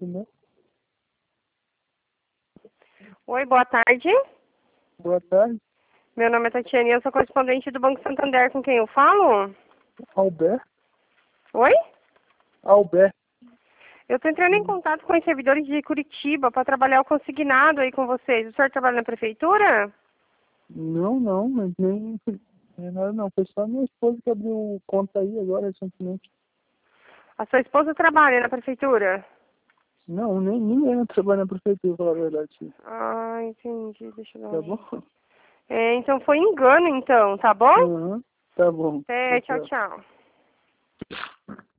né? Oi, boa tarde. Boa tarde. Meu nome é Tatiane e eu sou correspondente do Banco Santander. Com quem eu falo? Alberto? Oi? Alberto. Eu estou entrando em contato com os servidores de Curitiba para trabalhar o consignado aí com vocês. O senhor trabalha na prefeitura? Não, mas nem nada não. Foi só minha esposa que abriu conta aí agora recentemente. A sua esposa trabalha na prefeitura? Não, nem ninguém trabalha na prefeitura, pra falar a verdade. Sim. Ah, entendi. Deixa eu dar Tá uma... bom? Então foi engano então, tá bom? Uhum. Tá bom. Tchau, Tchau. tchau.